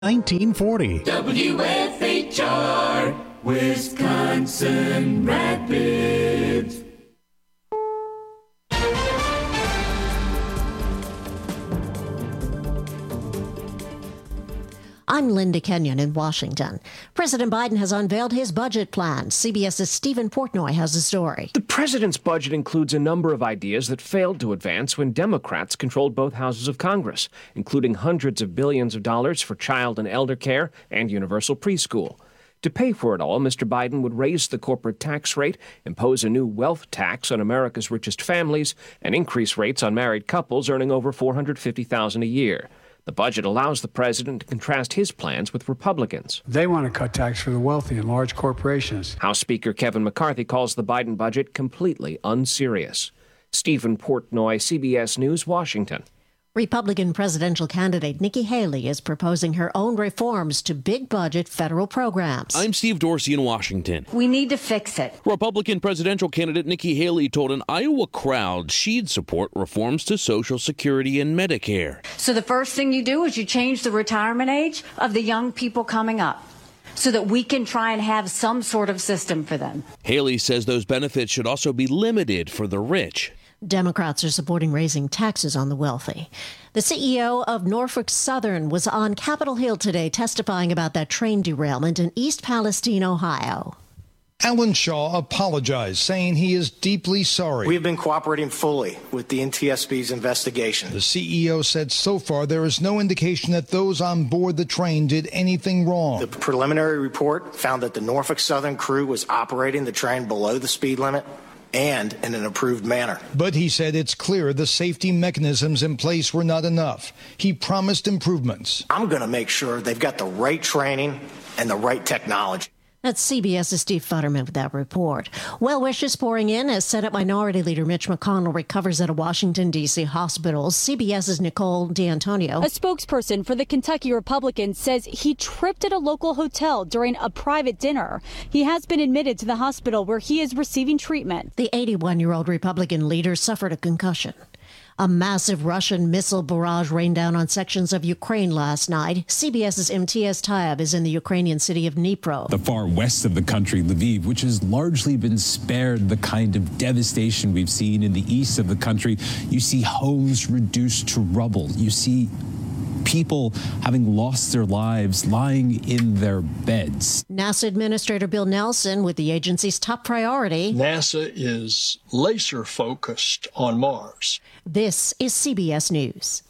1940. WFHR, Wisconsin Rapids. I'm Linda Kenyon in Washington. President Biden has unveiled his budget plan. CBS's Stephen Portnoy has the story. The president's budget includes a number of ideas that failed to advance when Democrats controlled both houses of Congress, including hundreds of billions of dollars for child and elder care and universal preschool. To pay for it all, Mr. Biden would raise the corporate tax rate, impose a new wealth tax on America's richest families, and increase rates on married couples earning over $450,000 a year. The budget allows the president to contrast his plans with Republicans. They want to cut tax for the wealthy and large corporations. House Speaker Kevin McCarthy calls the Biden budget completely unserious. Stephen Portnoy, CBS News, Washington. Republican presidential candidate Nikki Haley is proposing her own reforms to big-budget federal programs. I'm Steve Dorsey in Washington. We need to fix it. Republican presidential candidate Nikki Haley told an Iowa crowd she'd support reforms to Social Security and Medicare. So the first thing you do is you change the retirement age of the young people coming up, so that we can try and have some sort of system for them. Haley says those benefits should also be limited for the rich. Democrats are supporting raising taxes on the wealthy. The CEO of Norfolk Southern was on Capitol Hill today testifying about that train derailment in East Palestine, Ohio. Alan Shaw apologized, saying he is deeply sorry. We have been cooperating fully with the NTSB's investigation. The CEO said so far there is no indication that those on board the train did anything wrong. The preliminary report found that the Norfolk Southern crew was operating the train below the speed limit and in an approved manner. But he said it's clear the safety mechanisms in place were not enough. He promised improvements. I'm going to make sure they've got the right training and the right technology. That's CBS's Steve Futterman with that report. Well wishes pouring in as Senate Minority Leader Mitch McConnell recovers at a Washington, D.C. hospital. CBS's Nicole D'Antonio. A spokesperson for the Kentucky Republicans says he tripped at a local hotel during a private dinner. He has been admitted to the hospital where he is receiving treatment. The 81-year-old Republican leader suffered a concussion. A massive Russian missile barrage rained down on sections of Ukraine last night. CBS's MTS Taib is in the Ukrainian city of Dnipro. The far west of the country, Lviv, which has largely been spared the kind of devastation we've seen in the east of the country. You see homes reduced to rubble. You see people having lost their lives lying in their beds. NASA Administrator Bill Nelson with the agency's top priority. NASA is laser focused on Mars. This is CBS News.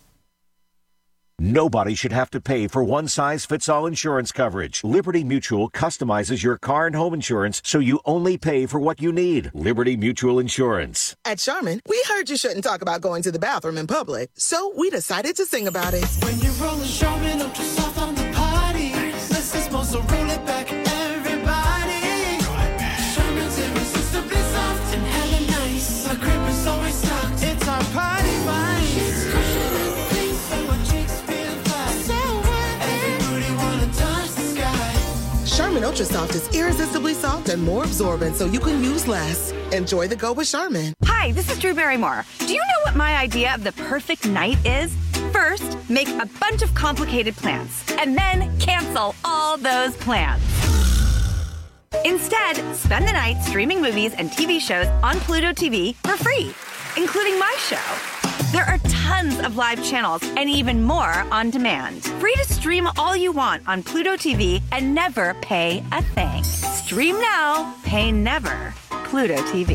Nobody should have to pay for one-size-fits-all insurance coverage. Liberty Mutual customizes your car and home insurance so you only pay for what you need. Liberty Mutual Insurance. At Charmin, we heard you shouldn't talk about going to the bathroom in public, so we decided to sing about it. When you're rolling Charmin Ultra Soft on the party, let's just supposed to roll it back, everybody. Roll it back. Charmin's irresistibly soft and hella nice. The crib is always stocked. It's our party vibe. Charmin Ultra Soft is irresistibly soft and more absorbent, so you can use less. Enjoy the go with Charmin. Hi, this is Drew Barrymore. Do you know what my idea of the perfect night is? First, make a bunch of complicated plans, and then cancel all those plans. Instead, spend the night streaming movies and TV shows on Pluto TV for free, including my show. There are tons of live channels and even more on demand. Free to stream all you want on Pluto TV and never pay a thing. Stream now, pay never. Pluto TV.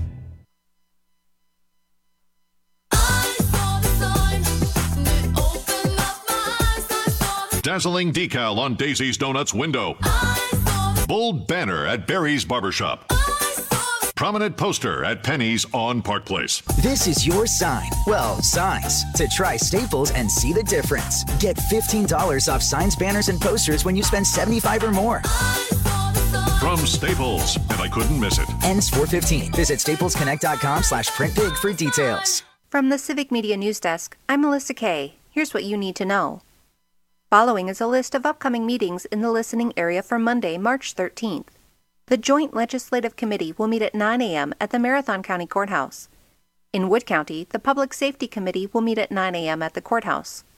Dazzling decal on Daisy's Donuts window. Bold banner at Barry's Barbershop. Prominent poster at Penny's on Park Place. This is your sign. Well, signs. To try Staples and see the difference. Get $15 off signs, banners, and posters when you spend $75 or more. From Staples, and I couldn't miss it. Ends 4/15. Visit staplesconnect.com/printbig for details. From the Civic Media News Desk, I'm Melissa Kay. Here's what you need to know. Following is a list of upcoming meetings in the listening area for Monday, March 13th. The Joint Legislative Committee will meet at 9 a.m. at the Marathon County Courthouse. In Wood County, the Public Safety Committee will meet at 9 a.m. at the courthouse.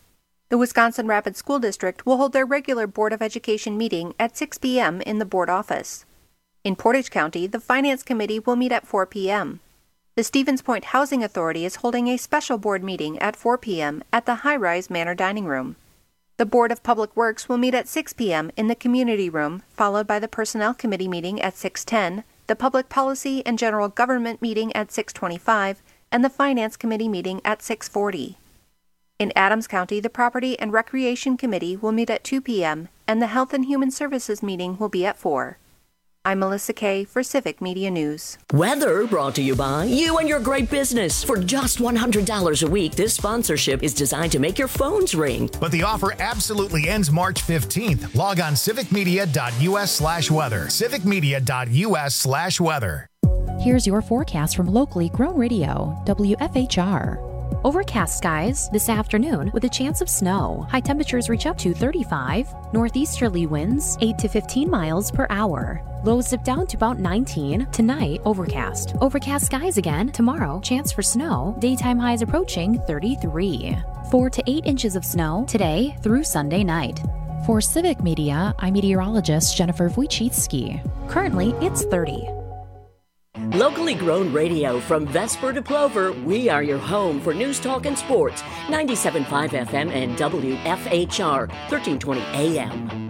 The Wisconsin Rapids School District will hold their regular Board of Education meeting at 6 p.m. in the board office. In Portage County, the Finance Committee will meet at 4 p.m. The Stevens Point Housing Authority is holding a special board meeting at 4 p.m. at the High Rise Manor Dining Room. The Board of Public Works will meet at 6 p.m. in the Community Room, followed by the Personnel Committee meeting at 6:10, the Public Policy and General Government meeting at 6:25, and the Finance Committee meeting at 6:40. In Adams County, the Property and Recreation Committee will meet at 2 p.m., and the Health and Human Services meeting will be at 4. I'm Melissa Kay for Civic Media News. Weather brought to you by you and your great business. For just $100 a week, this sponsorship is designed to make your phones ring. But the offer absolutely ends March 15th. Log on civicmedia.us/weather. civicmedia.us/weather. Here's your forecast from locally grown radio, WFHR. Overcast skies this afternoon with a chance of snow. High temperatures reach up to 35. Northeasterly winds 8 to 15 miles per hour. Lows dip down to about 19. Tonight, overcast. Overcast skies again. Tomorrow, chance for snow. Daytime highs approaching 33. 4 to 8 inches of snow today through Sunday night. For Civic Media, I'm meteorologist Jennifer Wojcicki. Currently, it's 30. Locally grown radio from Vesper to Plover, we are your home for news, talk, and sports. 97.5 FM and WFHR, 1320 AM.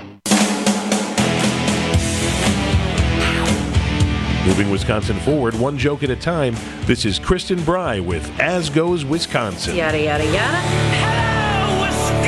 Moving Wisconsin forward, one joke at a time. This is Kristen Bry with As Goes Wisconsin. Yada, yada, yada. Hello,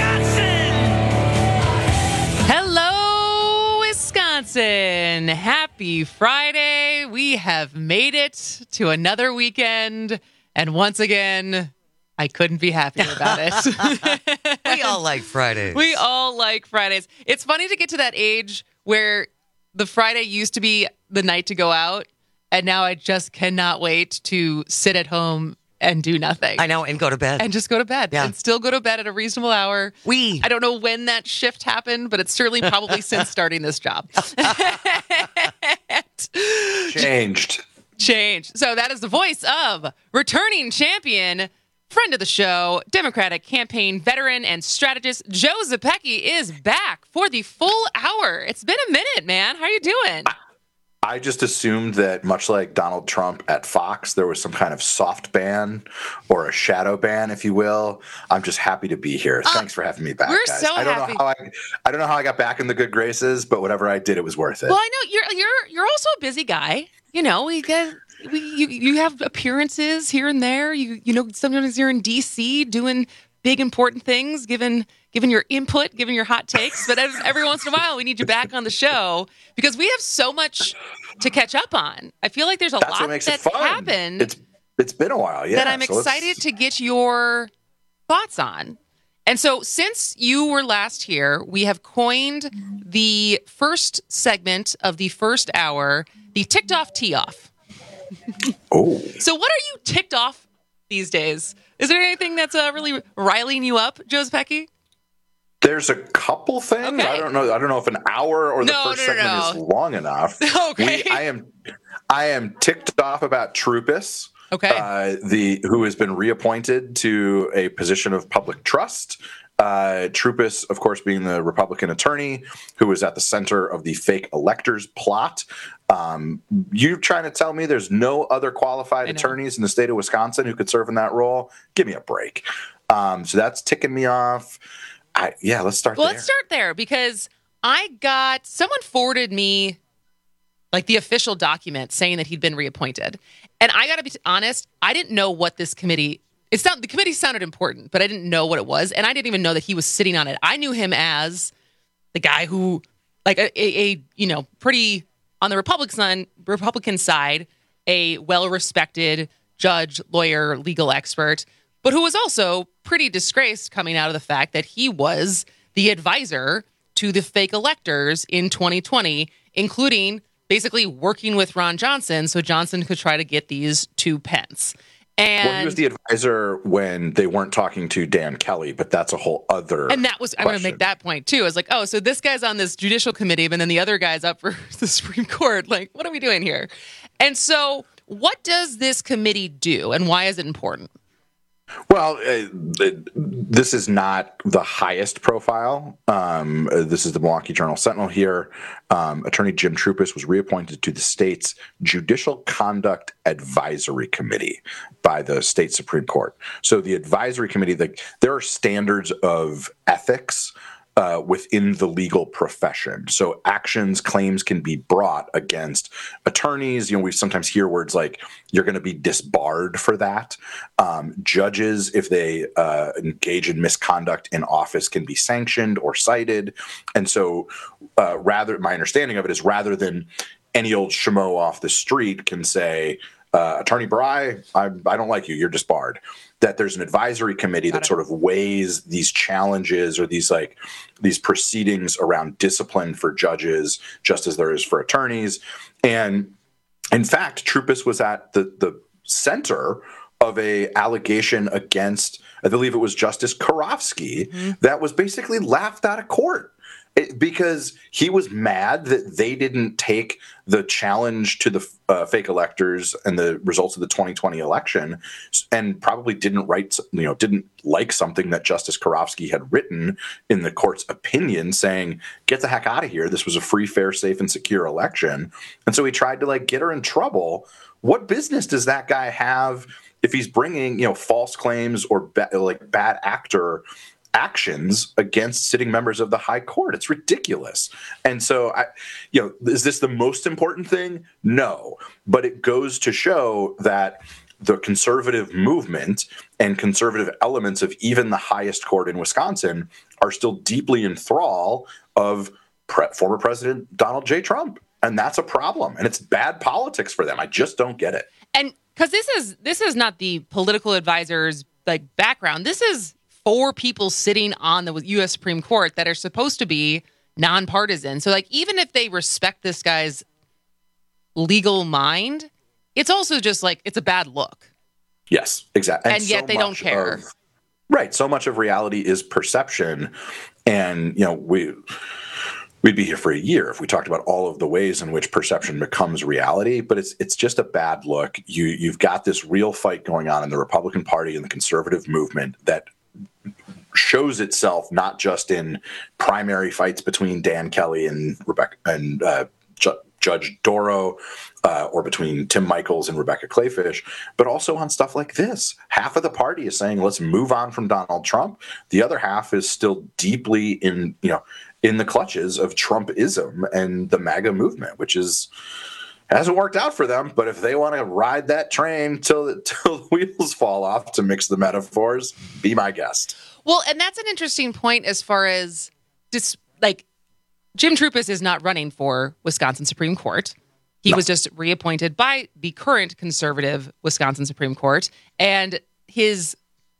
Wisconsin! Hello, Wisconsin! Happy Friday. We have made it to another weekend. And once again, I couldn't be happier about it. We all like Fridays. We all like Fridays. It's funny to get to that age where the Friday used to be the night to go out, and now I just cannot wait to sit at home and do nothing. I know, and go to bed. And just go to bed. Yeah. And still go to bed at a reasonable hour. I don't know when that shift happened, but it's certainly probably since starting this job. Changed. So that is the voice of returning champion, friend of the show, Democratic campaign veteran and strategist Joe Zepecki is back for the full hour. It's been a minute, man. How are you doing? I just assumed that, much like Donald Trump at Fox, there was some kind of soft ban or a shadow ban, if you will. I'm just happy to be here. Thanks for having me back, we're guys. so I don't happy. know I don't know how I got back in the good graces, but whatever I did, it was worth it. Well, I know you're also a busy guy. You know, you have appearances here and there. You know, sometimes you're in DC doing big important things, given your input, given your hot takes. But every once in a while, we need you back on the show because we have so much to catch up on. I feel like there's a lot that's happened. It's been a while, yeah. That I'm excited to get your thoughts on. And so since you were last here, we have coined the first segment of the first hour, the ticked off tee off. Oh. So what are you ticked off these days? Is there anything that's really riling you up, Joe Zepecki? There's a couple things. Okay. I don't know if an hour or the first segment is long enough. Okay. I am ticked off about Troupis. Okay. Who has been reappointed to a position of public trust. Troupis, of course, being the Republican attorney who was at the center of the fake electors plot. You're trying to tell me there's no other qualified attorneys in the state of Wisconsin who could serve in that role? Give me a break. So that's ticking me off. Let's start there. Let's start there because someone forwarded me like the official document saying that he'd been reappointed. And I got to be honest, I didn't know what this committee, the committee sounded important, but I didn't know what it was. And I didn't even know that he was sitting on it. I knew him as the guy who, like a pretty on the Republican side, a well-respected judge, lawyer, legal expert, but who was also pretty disgraced coming out of the fact that he was the advisor to the fake electors in 2020, including basically working with Ron Johnson so Johnson could try to get these 2 Pence. And he was the advisor when they weren't talking to Dan Kelly, but that's a whole other And that was, I'm going to make that point too. I was like, oh, so this guy's on this judicial committee, but then the other guy's up for the Supreme Court. Like, what are we doing here? And so what does this committee do and why is it important? Well, this is not the highest profile. This is the Milwaukee Journal-Sentinel here. Attorney Jim Troupis was reappointed to the state's Judicial Conduct Advisory Committee by the state Supreme Court. So the advisory committee, there are standards of ethics within the legal profession. So claims can be brought against attorneys. We sometimes hear words like you're going to be disbarred for that. Judges, if they engage in misconduct in office, can be sanctioned or cited. And so my understanding of it is rather than any old schmo off the street can say, Attorney Bry, I don't like you, you're disbarred. That there's an advisory committee that sort of weighs these challenges or these proceedings around discipline for judges, just as there is for attorneys. And in fact, Troupis was at the center of a allegation against, I believe it was Justice Karofsky, that was basically laughed out of court. Because he was mad that they didn't take the challenge to the fake electors and the results of the 2020 election, and probably didn't like something that Justice Karofsky had written in the court's opinion, saying, "Get the heck out of here! This was a free, fair, safe, and secure election." And so he tried to get her in trouble. What business does that guy have if he's bringing false claims or bad actor actions against sitting members of the high court? It's ridiculous. And so, is this the most important thing? No, but it goes to show that the conservative movement and conservative elements of even the highest court in Wisconsin are still deeply in thrall of former President Donald J. Trump. And that's a problem. And it's bad politics for them. I just don't get it. And because this is not the political advisor's background. This is 4 people sitting on the U.S. Supreme Court that are supposed to be nonpartisan. So, even if they respect this guy's legal mind, it's also just it's a bad look. Yes, exactly. And yet they don't care. Right. So much of reality is perception. And, we'd be here for a year if we talked about all of the ways in which perception becomes reality, but it's just a bad look. You've got this real fight going on in the Republican Party and the conservative movement that shows itself not just in primary fights between Dan Kelly and Judge Doro, or between Tim Michels and Rebecca Clayfish, but also on stuff like this. Half of the party is saying, let's move on from Donald Trump. The other half is still deeply in the clutches of Trumpism and the MAGA movement, which hasn't worked out for them. But if they want to ride that train till the wheels fall off, to mix the metaphors, be my guest. Well, and that's an interesting point as far as Jim Troupis is not running for Wisconsin Supreme Court. He was just reappointed by the current conservative Wisconsin Supreme Court. And his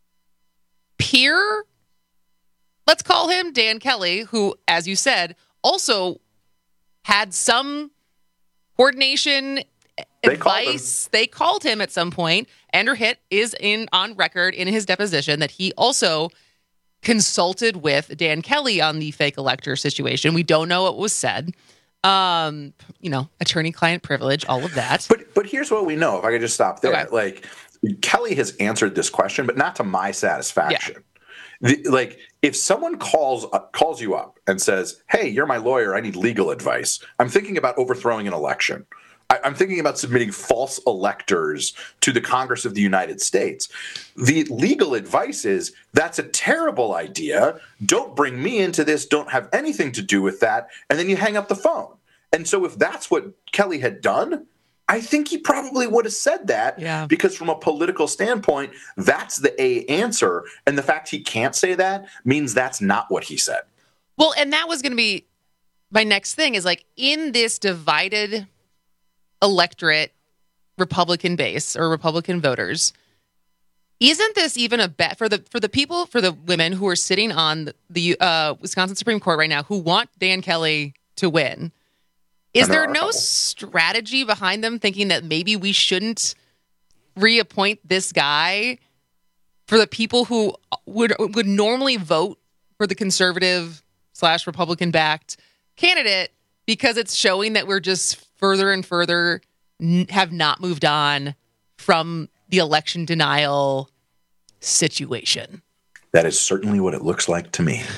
peer, let's call him Dan Kelly, who, as you said, also had some coordination advice. They called him at some point. Andrew Hitt is on record in his deposition that he also consulted with Dan Kelly on the fake elector situation. We don't know what was said. Attorney-client privilege, all of that. But here's what we know. If I could just stop there. Okay. Kelly has answered this question, but not to my satisfaction. Yeah. If someone calls you up and says, "Hey, you're my lawyer, I need legal advice," I'm thinking about overthrowing an election. I'm thinking about submitting false electors to the Congress of the United States. The legal advice is, that's a terrible idea. Don't bring me into this. Don't have anything to do with that. And then you hang up the phone. And so if that's what Kelly had done, I think he probably would have said that, because from a political standpoint, that's the A answer. And the fact he can't say that means that's not what he said. Well, and that was going to be my next thing is in this divided electorate, Republican base or Republican voters, isn't this even a bet for the women who are sitting on the Wisconsin Supreme Court right now who want Dan Kelly to win? Is there no strategy behind them thinking that maybe we shouldn't reappoint this guy for the people who would normally vote for the conservative / Republican backed candidate, because it's showing that we're just further and further have not moved on from the election denial situation. That is certainly what it looks like to me.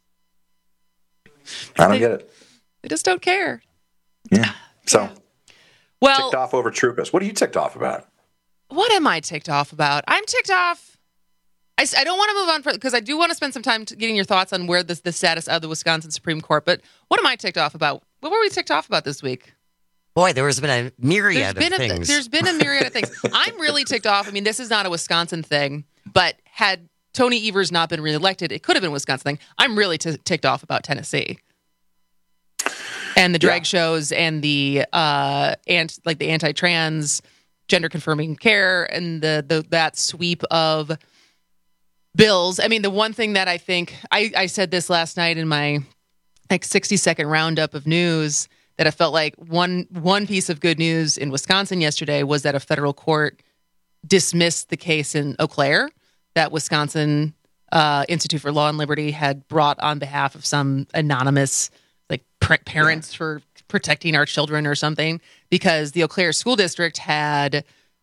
I don't get it. They just don't care. Yeah. So, well, ticked off over Troopus. What are you ticked off about? What am I ticked off about? I'm ticked off. I don't want to move on because I do want to spend some time getting your thoughts on where the status of the Wisconsin Supreme Court. But what am I ticked off about? What were we ticked off about this week? Boy, there's been a myriad of things. There's been a myriad of things. I'm really ticked off. I mean, this is not a Wisconsin thing, but had Tony Evers not been reelected, it could have been a Wisconsin thing. I'm really ticked off about Tennessee and the drag shows and the the anti-trans, gender-confirming care and that sweep of bills. I mean, the one thing that I think I said this last night in my 60-second roundup of news, that I felt like one piece of good news in Wisconsin yesterday was that a federal court dismissed the case in Eau Claire that Wisconsin Institute for Law and Liberty had brought on behalf of some anonymous parents for protecting our children or something, because the Eau Claire School District had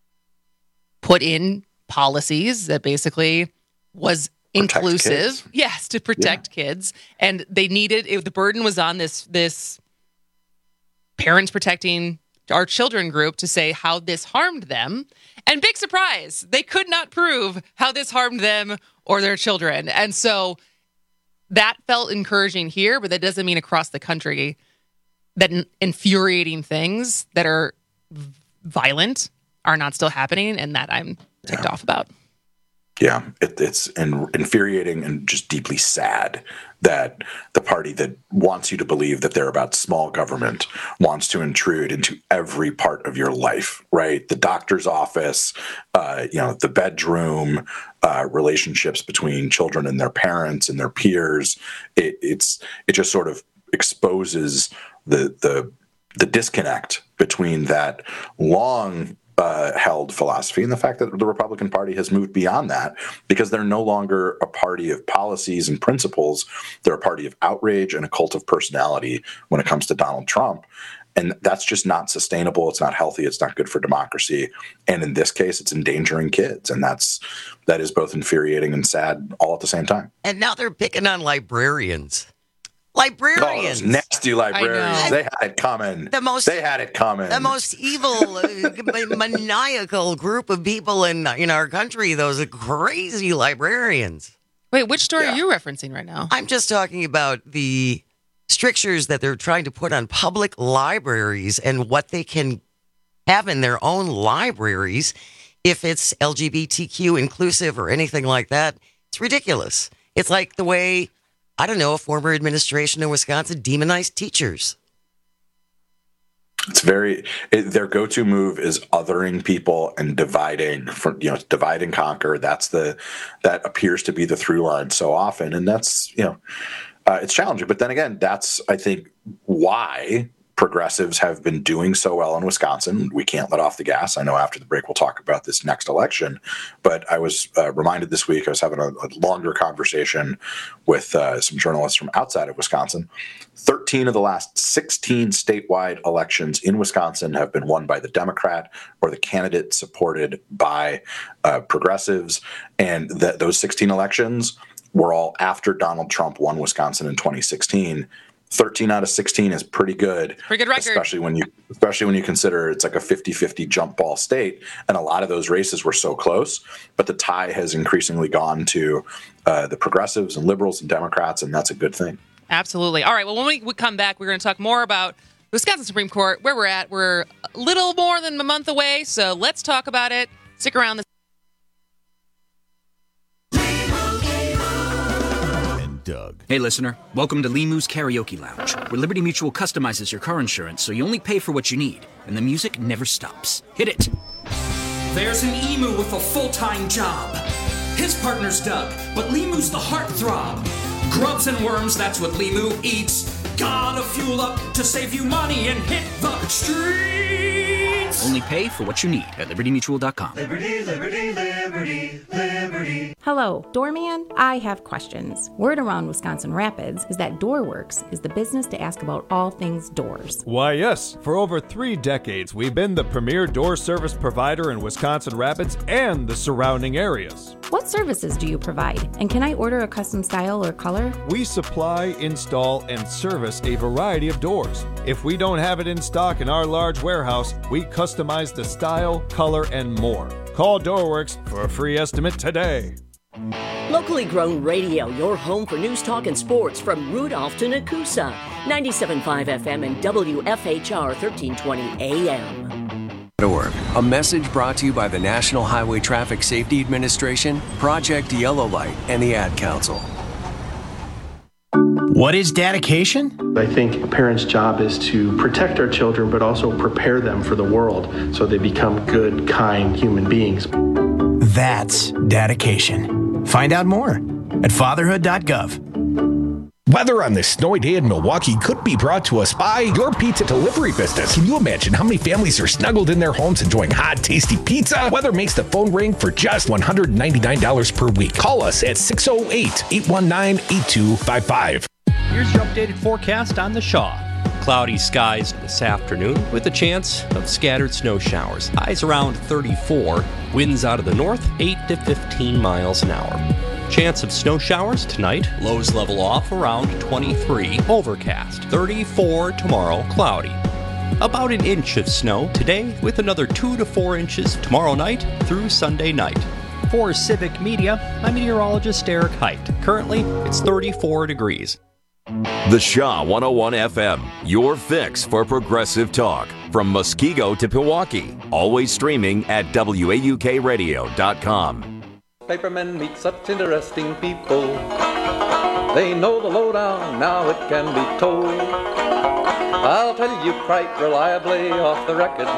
put in policies that basically was inclusive, to protect kids, and they needed the burden was on this Parents Protecting Our Children group to say how this harmed them. And big surprise, they could not prove how this harmed them or their children. And so that felt encouraging here, but that doesn't mean across the country that infuriating things that are violent are not still happening, and that I'm ticked off about. Yeah, it's infuriating and just deeply sad that the party that wants you to believe that they're about small government wants to intrude into every part of your life, right? The doctor's office, the bedroom, relationships between children and their parents and their peers. It just sort of exposes the disconnect between that long held philosophy and the fact that the Republican Party has moved beyond that, because they're no longer a party of policies and principles. They're a party of outrage and a cult of personality when it comes to Donald Trump. And that's just not sustainable. It's not healthy. It's not good for democracy. And in this case, it's endangering kids. And that is both infuriating and sad all at the same time. And now they're picking on librarians. Librarians. Oh, those nasty librarians. They had it coming. They had it coming. The most evil, maniacal group of people in our country, those crazy librarians. Wait, which story are you referencing right now? I'm just talking about the strictures that they're trying to put on public libraries and what they can have in their own libraries if it's LGBTQ inclusive or anything like that. It's ridiculous. It's like the way, I don't know, a former administration in Wisconsin demonized teachers. It's their go-to move is othering people and dividing, divide and conquer. That appears to be the through line so often. And that's, it's challenging. But then again, that's, I think, why progressives have been doing so well in Wisconsin. We can't let off the gas. I know after the break we'll talk about this next election, but I was reminded this week, I was having a longer conversation with some journalists from outside of Wisconsin. 13 of the last 16 statewide elections in Wisconsin have been won by the Democrat or the candidate supported by progressives. And those 16 elections were all after Donald Trump won Wisconsin in 2016. 13 out of 16 is pretty good. Pretty good record. Especially when you consider it's like a 50-50 jump ball state. And a lot of those races were so close. But the tie has increasingly gone to the progressives and liberals and Democrats, and that's a good thing. Absolutely. All right, well, when we come back, we're going to talk more about the Wisconsin Supreme Court, where we're at. We're a little more than a month away, so let's talk about it. Stick around. Doug. Hey, listener. Welcome to Limu's Karaoke Lounge, where Liberty Mutual customizes your car insurance so you only pay for what you need, and the music never stops. Hit it. There's an emu with a full-time job. His partner's Doug, but Limu's the heartthrob. Grubs and worms, that's what Limu eats. Gotta fuel up to save you money and hit the streets. Only pay for what you need at LibertyMutual.com. Liberty, liberty, liberty, liberty. Hello, Doorman. I have questions. Word around Wisconsin Rapids is that DoorWorks is the business to ask about all things doors. Why, yes. For over 3 decades, we've been the premier door service provider in Wisconsin Rapids and the surrounding areas. What services do you provide? And can I order a custom style or color? We supply, install, and service a variety of doors. If we don't have it in stock in our large warehouse, we customize the style, color, and more. Call DoorWorks for a free estimate today. Locally grown radio, your home for news, talk, and sports from Rudolph to Nakusa. 97.5 FM and WFHR 1320 AM. A message brought to you by the National Highway Traffic Safety Administration, Project Yellow Light, and the Ad Council. What is dedication? I think a parent's job is to protect our children, but also prepare them for the world so they become good, kind human beings. That's dedication. Find out more at fatherhood.gov. Weather on this snowy day in Milwaukee could be brought to us by your pizza delivery business. Can you imagine how many families are snuggled in their homes enjoying hot, tasty pizza? Weather makes the phone ring for just $199 per week. Call us at 608-819-8255. Here's your updated forecast on the Shaw. Cloudy skies this afternoon with a chance of scattered snow showers. Highs around 34. Winds out of the north 8 to 15 miles an hour. Chance of snow showers tonight. Lows level off around 23. Overcast. 34 tomorrow. Cloudy. About an inch of snow today with another 2 to 4 inches tomorrow night through Sunday night. For Civic Media, I'm meteorologist Eric Height. Currently, it's 34 degrees. The Shaw 101 FM, your fix for progressive talk. From Muskego to Pewaukee. Always streaming at WAUKradio.com. Papermen meet such interesting people. They know the lowdown, now it can be told. I'll tell you quite reliably off the record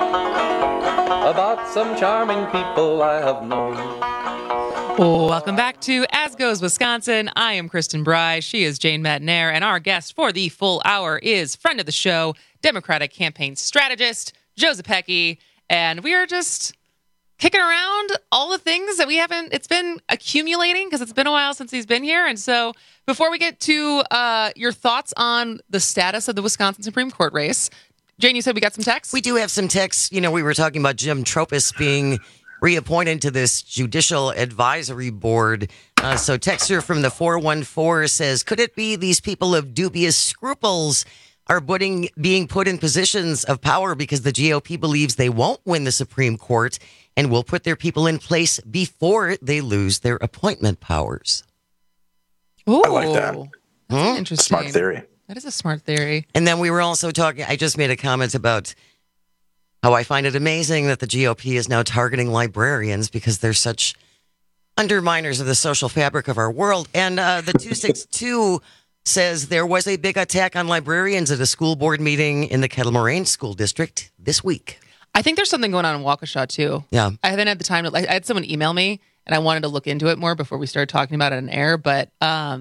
about some charming people I have known. Welcome back to As Goes Wisconsin. I am Kristen Bry. She is Jane Matenaer. And our guest for the full hour is friend of the show, Democratic campaign strategist, Joe Zepecki. And we are just kicking around all the things that we haven't, it's been accumulating because it's been a while since he's been here. And so before we get to your thoughts on the status of the Wisconsin Supreme Court race, Jane, you said we got some texts? We do have some texts. You know, we were talking about Jim Tropas being reappointed to this Judicial Advisory Board. So texter from the 414 says, could it be these people of dubious scruples are being put in positions of power because the GOP believes they won't win the Supreme Court and will put their people in place before they lose their appointment powers? Ooh, I like that. Interesting. Smart theory. That is a smart theory. And then we were also talking, I just made a comment about how I find it amazing that the GOP is now targeting librarians because they're such underminers of the social fabric of our world. And the 262 says there was a big attack on librarians at a school board meeting in the Kettle Moraine School District this week. I think there's something going on in Waukesha, too. Yeah. I haven't had the time to, I had someone email me, and I wanted to look into it more before we started talking about it on air. But, yeah,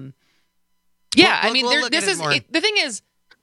the thing is,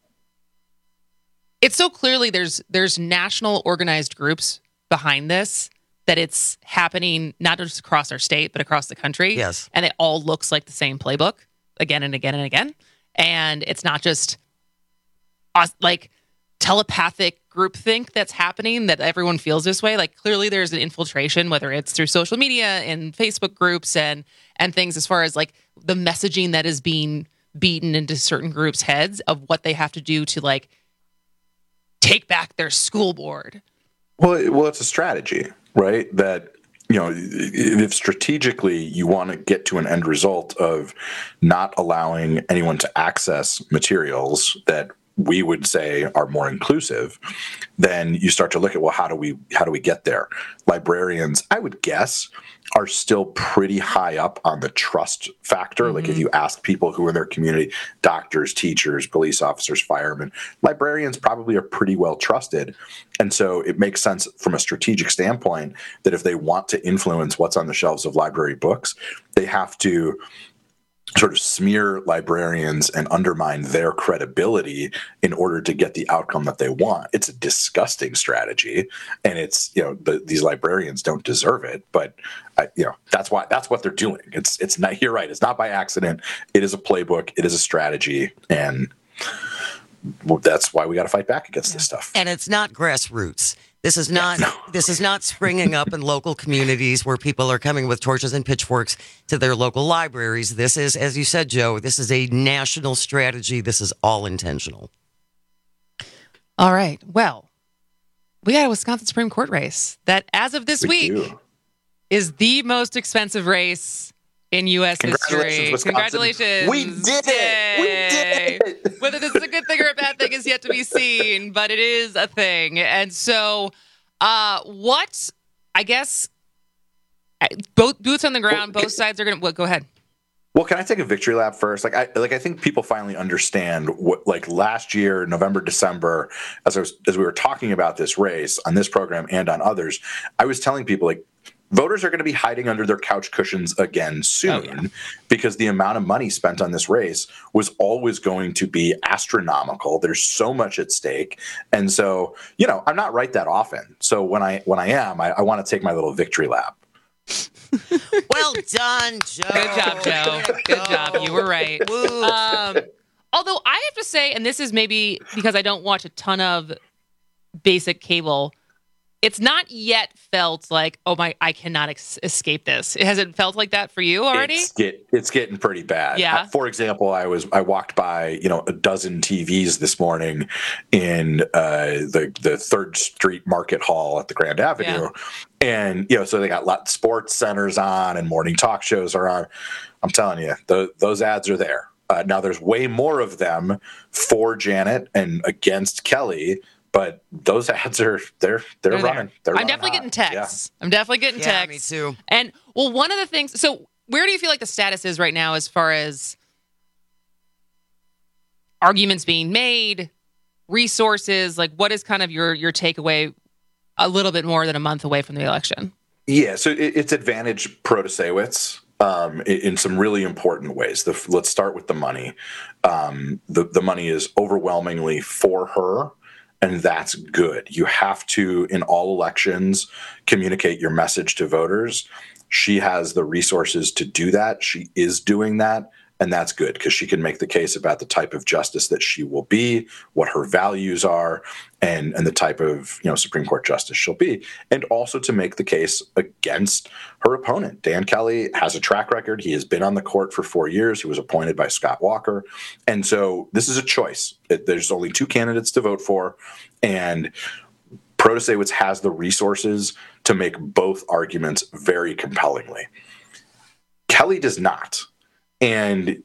it's so clearly there's national organized groups behind this, that it's happening not just across our state, but across the country. Yes. And it all looks like the same playbook again and again and again. And it's not just like telepathic groupthink that's happening that everyone feels this way. Like clearly there's an infiltration, whether it's through social media and Facebook groups and things, as far as like the messaging that is being beaten into certain groups' heads of what they have to do to like take back their school board. Well, it's a strategy, right? That, you know, if strategically you want to get to an end result of not allowing anyone to access materials that we would say are more inclusive, then you start to look at, well, how do we get there? Librarians, I would guess, are still pretty high up on the trust factor. Mm-hmm. Like if you ask people who are in their community, doctors, teachers, police officers, firemen, librarians probably are pretty well trusted. And so it makes sense from a strategic standpoint that if they want to influence what's on the shelves of library books, they have to sort of smear librarians and undermine their credibility in order to get the outcome that they want. It's a disgusting strategy, and it's, these librarians don't deserve it, but that's what they're doing. It's not, you're right. It's not by accident. It is a playbook. It is a strategy, and that's why we got to fight back against this stuff. And it's not grassroots. This is not This is not springing up in local communities where people are coming with torches and pitchforks to their local libraries. This is, as you said, Joe, this is a national strategy. This is all intentional. All right. Well, we got a Wisconsin Supreme Court race that, as of this week, is the most expensive race in U.S. history. Wisconsin. Congratulations. We did it. We did it. Whether this is a good thing or a bad thing is yet to be seen, but it is a thing. And so what, I guess, both boots on the ground, both sides are going to, go ahead. Well, can I take a victory lap first? I think people finally understand what, last year, November, December, as we were talking about this race on this program and on others, I was telling people, voters are going to be hiding under their couch cushions again soon, because the amount of money spent on this race was always going to be astronomical. There's so much at stake. And so, I'm not right that often. So when I am, I want to take my little victory lap. Well done, Joe. Good job, Joe. Good job. You were right. Although I have to say, and this is maybe because I don't watch a ton of basic cable, it's not yet felt like, oh my, I cannot escape this. Has it felt like that for you already? It's getting pretty bad. Yeah. For example, I walked by, a dozen TVs this morning in the 3rd Street Market Hall at the Grand Avenue. Yeah. And, so they got sports centers on and morning talk shows are on. I'm telling you, those ads are there. Now there's way more of them for Janet and against Kelly. But those ads they're running. I'm definitely getting texts. Yeah. I'm definitely getting texts. Me too. And one of the things. So where do you feel like the status is right now as far as arguments being made, resources? What is kind of your takeaway? A little bit more than a month away from the election. Yeah. So it's advantage Protasiewicz in some really important ways. Let's start with the money. The money is overwhelmingly for her. And that's good. You have to, in all elections, communicate your message to voters. She has the resources to do that. She is doing that. And that's good because she can make the case about the type of justice that she will be, what her values are, and the type of Supreme Court justice she'll be. And also to make the case against her opponent. Dan Kelly has a track record. He has been on the court for 4 years. He was appointed by Scott Walker. And so this is a choice. There's only 2 candidates to vote for. And Protasiewicz has the resources to make both arguments very compellingly. Kelly does not. And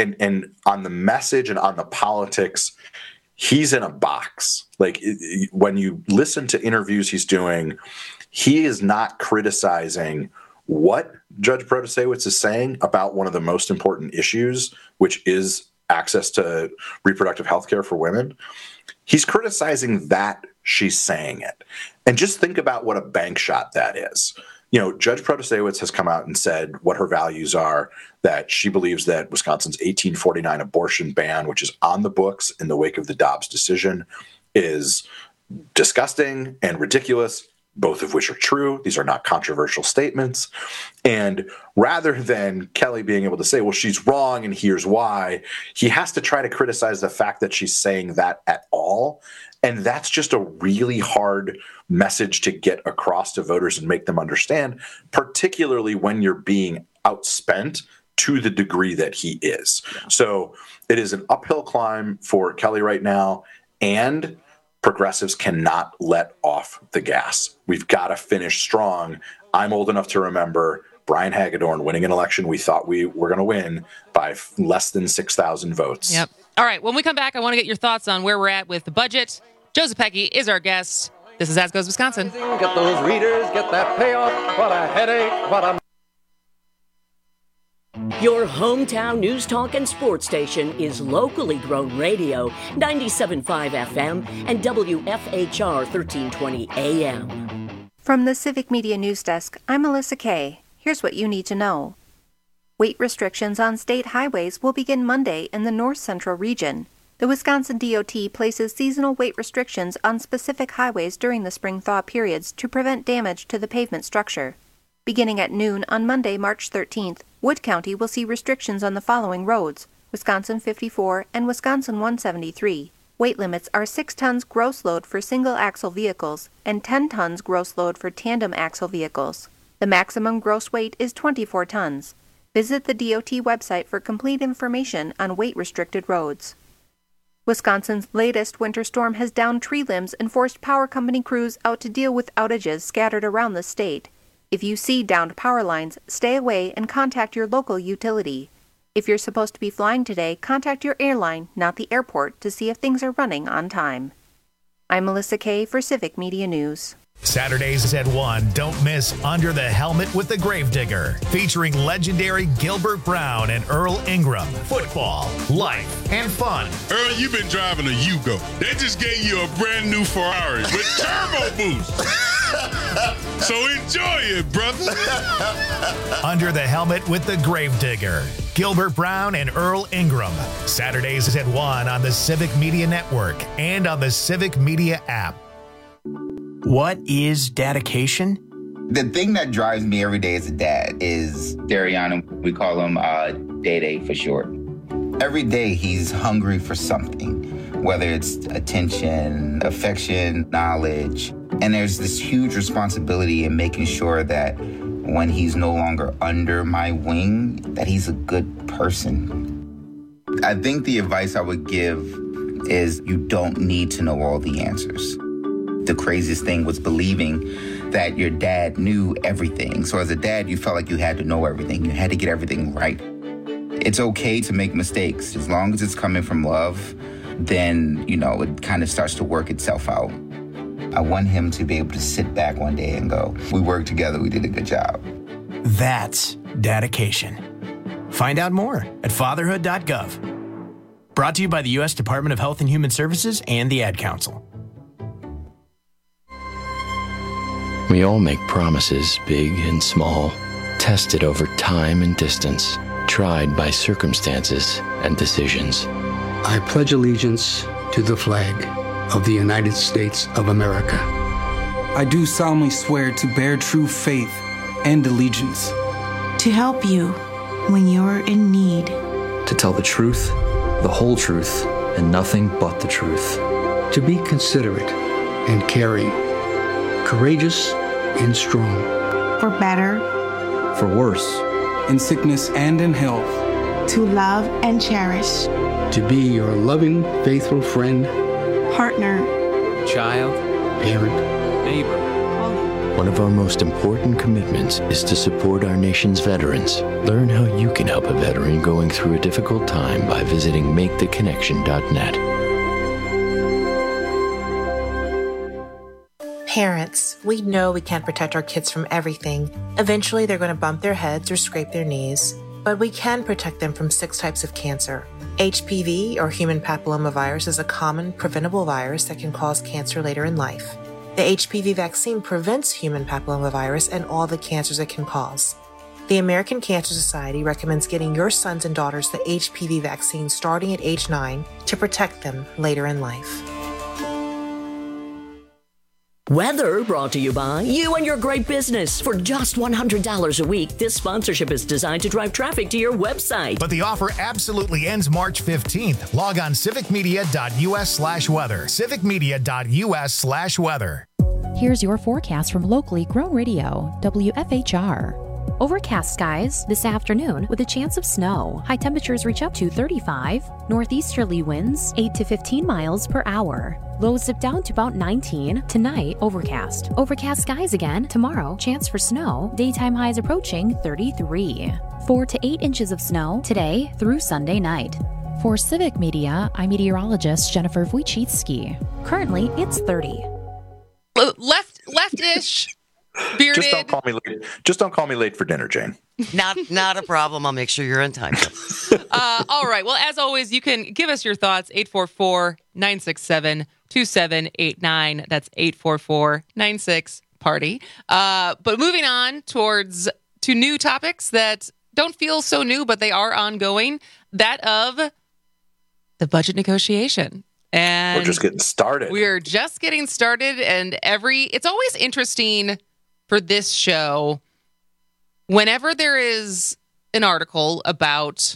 on the message and on the politics, he's in a box. When you listen to interviews he's doing, he is not criticizing what Judge Protasiewicz is saying about one of the most important issues, which is access to reproductive health care for women. He's criticizing that she's saying it. And just think about what a bank shot that is. Judge Protasiewicz has come out and said what her values are, that she believes that Wisconsin's 1849 abortion ban, which is on the books in the wake of the Dobbs decision, is disgusting and ridiculous, both of which are true. These are not controversial statements. And rather than Kelly being able to say, well, she's wrong and here's why, he has to try to criticize the fact that she's saying that at all. And that's just a really hard message to get across to voters and make them understand, particularly when you're being outspent to the degree that he is. So it is an uphill climb for Kelly right now, and progressives cannot let off the gas. We've got to finish strong. I'm old enough to remember Brian Hagedorn winning an election we thought we were going to win by less than 6,000 votes. Yep. All right. When we come back, I want to get your thoughts on where we're at with the budget. Joe Zepecki is our guest. This is As Goes Wisconsin. Get those readers, get that payoff. What a headache, what a... Your hometown news, talk, and sports station is locally grown radio, 97.5 FM and WFHR 1320 AM. From the Civic Media News Desk, I'm Melissa Kay. Here's what you need to know. Weight restrictions on state highways will begin Monday in the north central region. The Wisconsin DOT places seasonal weight restrictions on specific highways during the spring thaw periods to prevent damage to the pavement structure. Beginning at noon on Monday, March 13th, Wood County will see restrictions on the following roads: Wisconsin 54 and Wisconsin 173. Weight limits are 6 tons gross load for single-axle vehicles and 10 tons gross load for tandem-axle vehicles. The maximum gross weight is 24 tons. Visit the DOT website for complete information on weight-restricted roads. Wisconsin's latest winter storm has downed tree limbs and forced power company crews out to deal with outages scattered around the state. If you see downed power lines, stay away and contact your local utility. If you're supposed to be flying today, contact your airline, not the airport, to see if things are running on time. I'm Melissa Kay for Civic Media News. Saturdays at 1, don't miss Under the Helmet with the Gravedigger, featuring legendary Gilbert Brown and Earl Ingram. Football, life, and fun. Earl, you've been driving a Yugo. They just gave you a brand new Ferrari with turbo boost. So enjoy it, brother. Under the Helmet with the Gravedigger, Gilbert Brown and Earl Ingram. Saturdays at 1 on the Civic Media Network and on the Civic Media app. What is dedication? The thing that drives me every day as a dad is Darian. We call him Day for short. Every day he's hungry for something, whether it's attention, affection, knowledge. And there's this huge responsibility in making sure that when he's no longer under my wing, that he's a good person. I think the advice I would give is you don't need to know all the answers. The craziest thing was believing that your dad knew everything. So as a dad, you felt like you had to know everything. You had to get everything right. It's okay to make mistakes. As long as it's coming from love, then, it kind of starts to work itself out. I want him to be able to sit back one day and go, we worked together, we did a good job. That's dedication. Find out more at fatherhood.gov. Brought to you by the U.S. Department of Health and Human Services and the Ad Council. We all make promises, big and small, tested over time and distance, tried by circumstances and decisions. I pledge allegiance to the flag of the United States of America. I do solemnly swear to bear true faith and allegiance. To help you when you're in need. To tell the truth, the whole truth, and nothing but the truth. To be considerate and caring. Courageous and strong. For better. For worse. In sickness and in health. To love and cherish. To be your loving, faithful friend. Partner. Child. Parent. Neighbor. One of our most important commitments is to support our nation's veterans. Learn how you can help a veteran going through a difficult time by visiting maketheconnection.net. Parents, we know we can't protect our kids from everything. Eventually, they're going to bump their heads or scrape their knees. But we can protect them from 6 types of cancer. HPV, or human papillomavirus, is a common preventable virus that can cause cancer later in life. The HPV vaccine prevents human papillomavirus and all the cancers it can cause. The American Cancer Society recommends getting your sons and daughters the HPV vaccine starting at age 9 to protect them later in life. Weather brought to you by you and your great business. For just $100 a week, this sponsorship is designed to drive traffic to your website. But the offer absolutely ends March 15th. Log on civicmedia.us/weather. civicmedia.us/weather. Here's your forecast from locally grown radio, WFHR. Overcast skies this afternoon with a chance of snow. High temperatures reach up to 35. Northeasterly winds 8 to 15 miles per hour. Lows dip down to about 19. Tonight, overcast. Overcast skies again. Tomorrow, chance for snow. Daytime highs approaching 33. 4 to 8 inches of snow today through Sunday night. For Civic Media, I'm meteorologist Jennifer Wojcicki. Currently, it's 30. Leftish. Bearded. Just don't call me late for dinner, Jane. Not a problem. I'll make sure you're on time. All right. Well, as always, you can give us your thoughts. 844-967-2789. That's 844-96-PARTY. But moving on to new topics that don't feel so new, but they are ongoing. That of the budget negotiation. And we're just getting started. We're just getting started. And it's always interesting for this show whenever there is an article about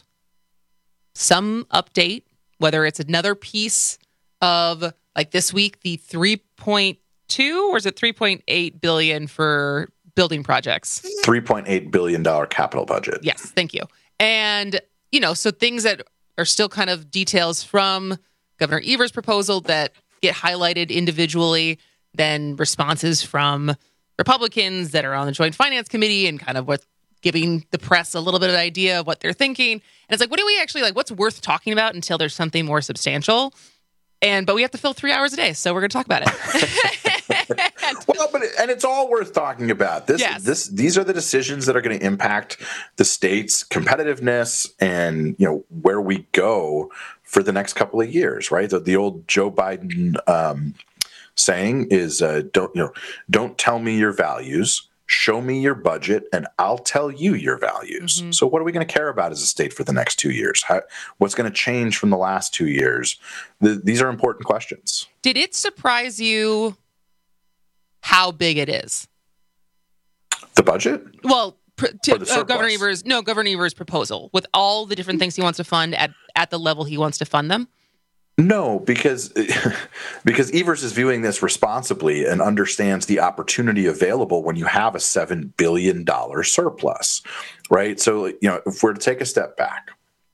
some update, whether it's another piece of, like this week, the 3.2 or is it 3.8 billion for building projects? $3.8 billion capital budget. Yes, thank you. And, so things that are still kind of details from Governor Evers' proposal that get highlighted individually, then responses from Republicans that are on the Joint Finance Committee and kind of giving the press a little bit of an idea of what they're thinking. And it's like, what do we actually what's worth talking about until there's something more substantial? But we have to fill 3 hours a day, so we're going to talk about it. Well, and it's all worth talking about. These are the decisions that are going to impact the state's competitiveness and where we go for the next couple of years, right? The old Joe Biden saying is, don't tell me your values, show me your budget, and I'll tell you your values. Mm-hmm. So what are we going to care about as a state for the next 2 years? What's going to change from the last 2 years? These are important questions. Did it surprise you how big it is? The budget? Well, Governor Evers' proposal with all the different things he wants to fund at the level he wants to fund them? No, because Evers is viewing this responsibly and understands the opportunity available when you have a $7 billion surplus, right? So, if we're to take a step back,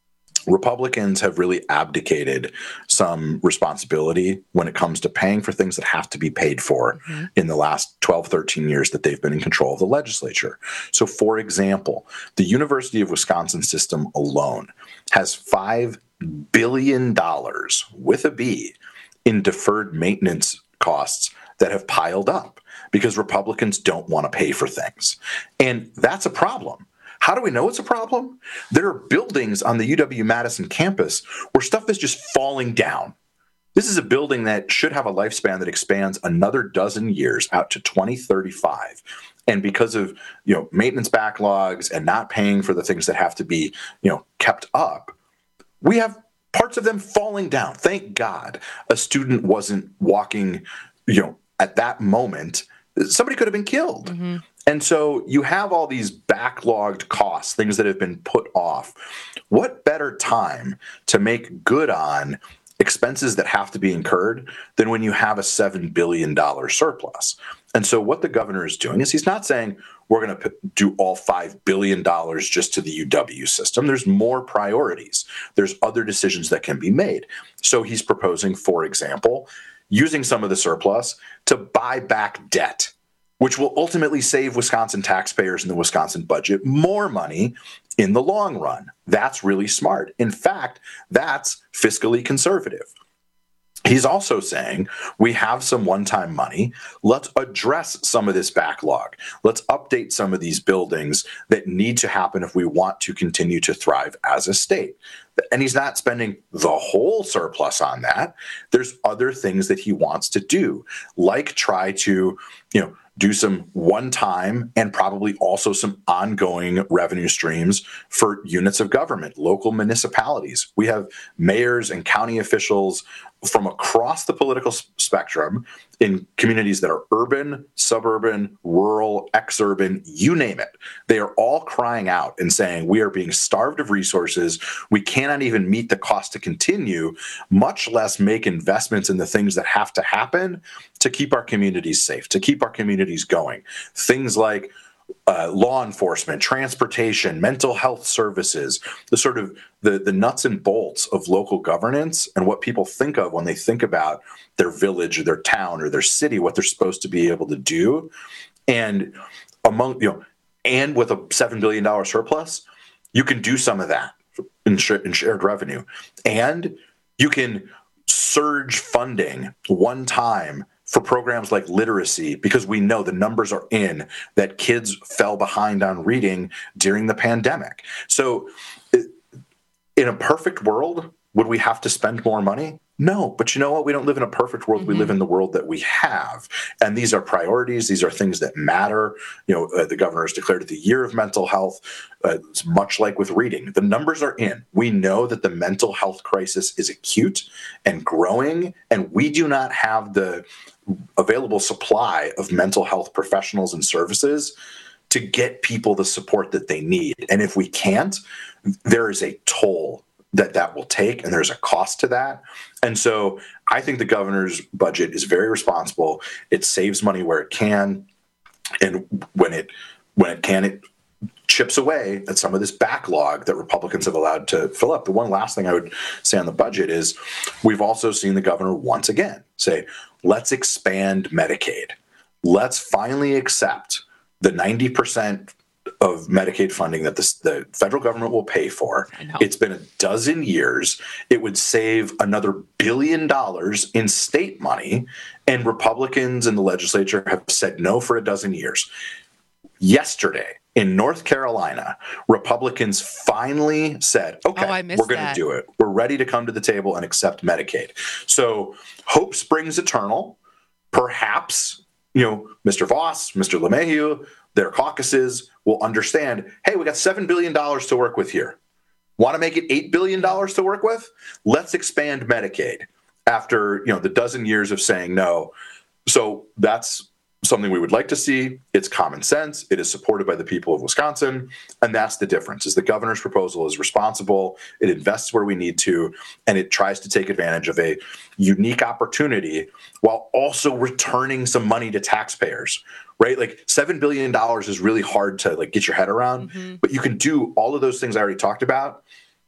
Republicans have really abdicated some responsibility when it comes to paying for things that have to be paid for in the last 12, 13 years that they've been in control of the legislature. So, for example, the University of Wisconsin system alone has $5 billion with a B in deferred maintenance costs that have piled up because Republicans don't want to pay for things. And that's a problem. How do we know it's a problem? There are buildings on the UW-Madison campus where stuff is just falling down. This is a building that should have a lifespan that expands another dozen years out to 2035. And because of maintenance backlogs and not paying for the things that have to be kept up, we have parts of them falling down. Thank God a student wasn't walking, at that moment. Somebody could have been killed. Mm-hmm. And so you have all these backlogged costs, things that have been put off. What better time to make good on expenses that have to be incurred than when you have a $7 billion surplus? And so what the governor is doing is he's not saying we're going to do all $5 billion just to the UW system. There's more priorities. There's other decisions that can be made. So he's proposing, for example, using some of the surplus to buy back debt, which will ultimately save Wisconsin taxpayers and the Wisconsin budget more money in the long run. That's really smart. In fact, that's fiscally conservative. He's also saying we have some one-time money. Let's address some of this backlog. Let's update some of these buildings that need to happen if we want to continue to thrive as a state. And he's not spending the whole surplus on that. There's other things that he wants to do, like try to, do some one-time and probably also some ongoing revenue streams for units of government, local municipalities. We have mayors and county officials from across the political spectrum in communities that are urban, suburban, rural, exurban, you name it. They are all crying out and saying, we are being starved of resources. We cannot even meet the cost to continue, much less make investments in the things that have to happen to keep our communities safe, to keep our communities going. Things like law enforcement, transportation, mental health services, the sort of the nuts and bolts of local governance and what people think of when they think about their village or their town or their city, what they're supposed to be able to do. And and with a $7 billion surplus, you can do some of that in shared revenue. And you can surge funding one time for programs like literacy, because we know the numbers are in that kids fell behind on reading during the pandemic. So in a perfect world, would we have to spend more money? No, but you know what? We don't live in a perfect world. We live in the world that we have. And these are priorities. These are things that matter. The governor has declared it the year of mental health. It's much like with reading. The numbers are in. We know that the mental health crisis is acute and growing, and we do not have the available supply of mental health professionals and services to get people the support that they need. And if we can't, there is a toll that will take, and there's a cost to that. And so I think the governor's budget is very responsible. It saves money where it can, and when it can, it chips away at some of this backlog that Republicans have allowed to fill up. The one last thing I would say on the budget is we've also seen the governor once again say, let's expand Medicaid. Let's finally accept the 90% of Medicaid funding that the federal government will pay for. It's been a dozen years. It would save another $1 billion in state money, and Republicans in the legislature have said no for a dozen years. Yesterday in North Carolina, Republicans finally said, okay, we're going to do it. We're ready to come to the table and accept Medicaid. So hope springs eternal. Perhaps, Mr. Voss, Mr. LeMahieu, their caucuses will understand, hey, we got $7 billion to work with here. Want to make it $8 billion to work with? Let's expand Medicaid after, the dozen years of saying no. So that's something we would like to see. It's common sense. It is supported by the people of Wisconsin. And that's the difference, is the governor's proposal is responsible. It invests where we need to, and it tries to take advantage of a unique opportunity while also returning some money to taxpayers, right? Like $7 billion is really hard to get your head around, but you can do all of those things I already talked about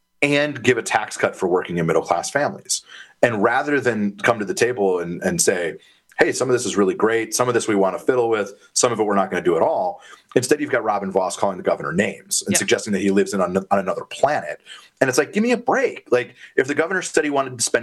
and give a tax cut for working and middle-class families. And rather than come to the table and say, hey, some of this is really great, some of this we want to fiddle with, some of it we're not going to do at all. Instead, you've got Robin Voss calling the governor names and suggesting that he lives on another planet. And it's like, give me a break. Like, if the governor said he wanted to spend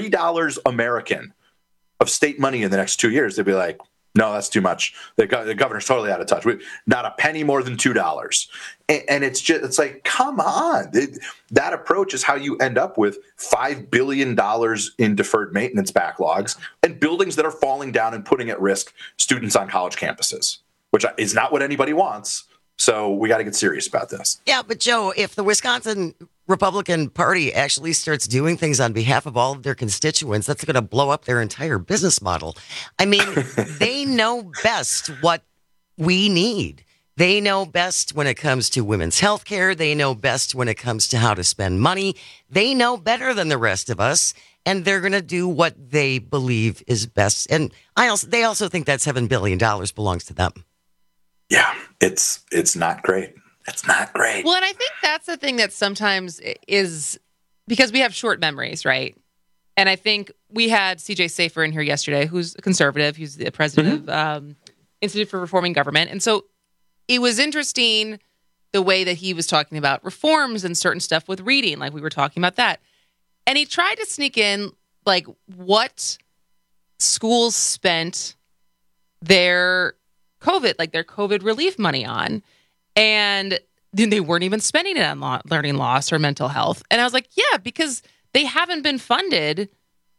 $3 American of state money in the next 2 years, they'd be like, no, that's too much. The governor's totally out of touch. Not a penny more than $2. And it's like, come on. That approach is how you end up with $5 billion in deferred maintenance backlogs and buildings that are falling down and putting at risk students on college campuses, which is not what anybody wants. So we got to get serious about this. Yeah, but Joe, if the Wisconsin Republican Party actually starts doing things on behalf of all of their constituents, that's going to blow up their entire business model. I mean, they know best what we need. They know best when it comes to women's health care. They know best when it comes to how to spend money. They know better than the rest of us, and they're going to do what they believe is best. And they also think that $7 billion belongs to them. Yeah, it's not great. It's not great. Well, and I think that's the thing that sometimes is because we have short memories, right? And I think we had CJ Safer in here yesterday, who's a conservative. He's the president of Institute for Reforming Government. And so it was interesting the way that he was talking about reforms and certain stuff with reading, like we were talking about that. And he tried to sneak in, like, what schools spent their COVID relief money on. And then they weren't even spending it on learning loss or mental health. And I was like, yeah, because they haven't been funded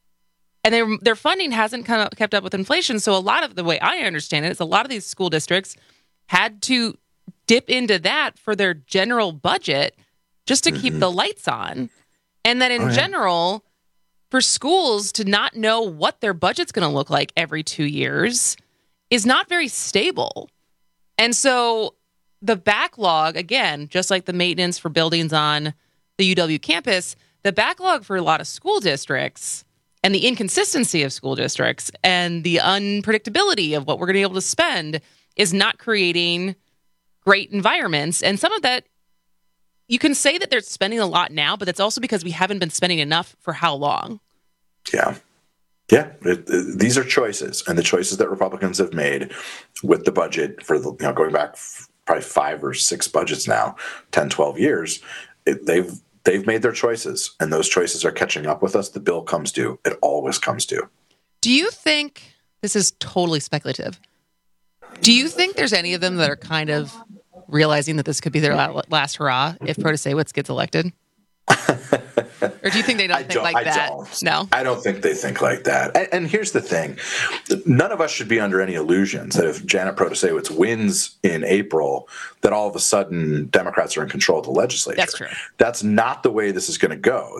and their funding hasn't kept up with inflation. So a lot of the way I understand it is a lot of these school districts had to dip into that for their general budget just to keep the lights on. And then in general, for schools to not know what their budget's going to look like every 2 years is not very stable. And so the backlog, again, just like the maintenance for buildings on the UW campus, the backlog for a lot of school districts and the inconsistency of school districts and the unpredictability of what we're going to be able to spend is not creating great environments. And some of that, you can say that they're spending a lot now, but that's also because we haven't been spending enough for how long? Yeah. Yeah, these are choices, and the choices that Republicans have made with the budget for going back probably 5 or 6 budgets now, 10, 12 years, they've made their choices, and those choices are catching up with us. The bill comes due. It always comes due. Do you think, this is totally speculative, do you think there's any of them that are kind of realizing that this could be their last hurrah if Protasiewicz gets elected? Or do you think they don't think like that? No, I don't think they think like that. And here's the thing: none of us should be under any illusions that if Janet Protasewicz wins in April, that all of a sudden Democrats are in control of the legislature. That's true. That's not the way this is going to go.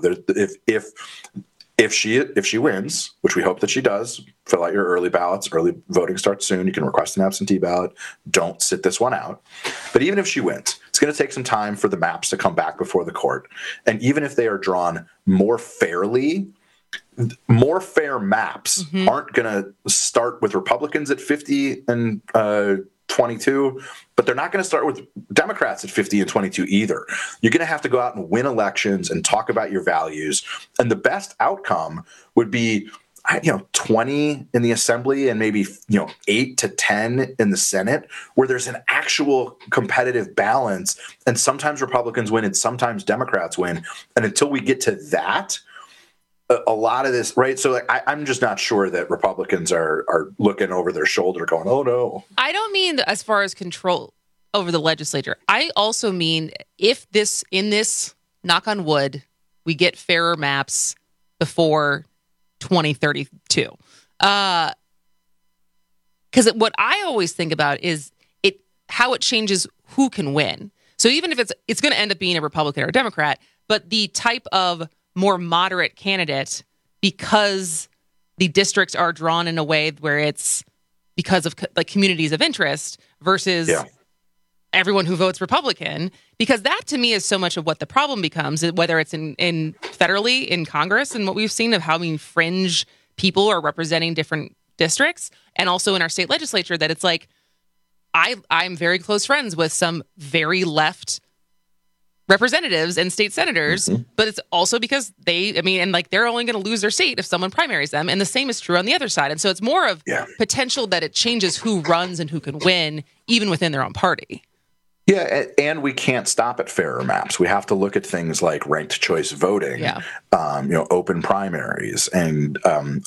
If she wins, which we hope that she does, fill out your early ballots. Early voting starts soon. You can request an absentee ballot. Don't sit this one out. But even if she wins, it's going to take some time for the maps to come back before the court. And even if they are drawn more fairly, more fair maps aren't going to start with Republicans at 50 and 22, but they're not going to start with Democrats at 50 and 22 either. You're going to have to go out and win elections and talk about your values. And the best outcome would be 20 in the assembly and maybe 8 to 10 in the Senate, where there's an actual competitive balance. And sometimes Republicans win and sometimes Democrats win. And until we get to that, a lot of this, right? So I'm just not sure that Republicans are looking over their shoulder going, oh no. I don't mean as far as control over the legislature. I also mean if in this, knock on wood, we get fairer maps before 2032. Because what I always think about is how it changes who can win. So even if it's going to end up being a Republican or a Democrat, but the type of more moderate candidate, because the districts are drawn in a way where it's because of like communities of interest versus everyone who votes Republican, because that to me is so much of what the problem becomes, whether it's in federally in Congress and what we've seen of how many fringe people are representing different districts, and also in our state legislature, that it's like I'm very close friends with some very left representatives and state senators, but it's also because they're only going to lose their seat if someone primaries them. And the same is true on the other side. And so it's more of potential that it changes who runs and who can win, even within their own party. Yeah, and we can't stop at fairer maps. We have to look at things like ranked choice voting, open primaries. And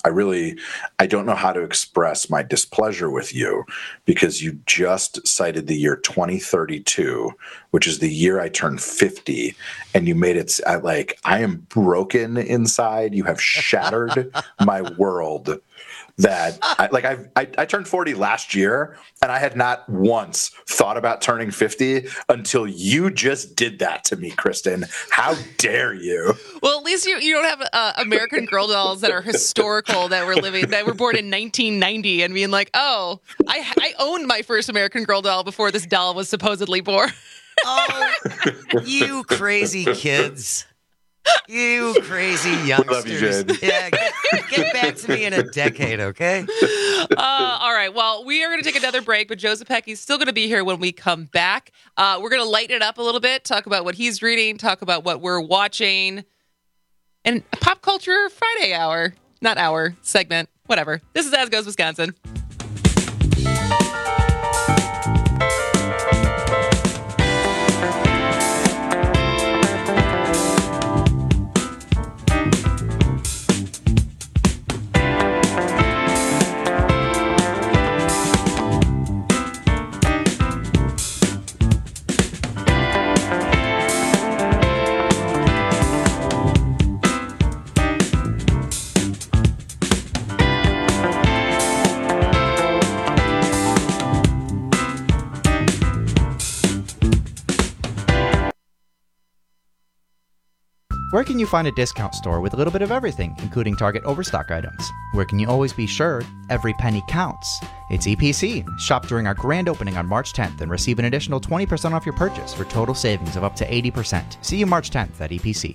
I don't know how to express my displeasure with you, because you just cited the year 2032, which is the year I turned 50, and you made it like I am broken inside. You have shattered my world. That I turned 40 last year, and I had not once thought about turning 50 until you just did that to me, Kristen. How dare you? Well, at least you don't have American Girl dolls that are historical, that were born in 1990 and being like, oh, I owned my first American Girl doll before this doll was supposedly born. Oh, you crazy kids. You crazy youngsters. We love you, Jen. Yeah, get back to me in a decade, okay? All right. Well, we are going to take another break, but Joe Zepecki's still going to be here when we come back. We're going to lighten it up a little bit, talk about what he's reading, talk about what we're watching, and a Pop Culture Friday hour. Not hour, segment, whatever. This is As Goes Wisconsin. Where can you find a discount store with a little bit of everything, including Target overstock items? Where can you always be sure every penny counts? It's EPC. Shop during our grand opening on March 10th and receive an additional 20% off your purchase for total savings of up to 80%. See you March 10th at EPC.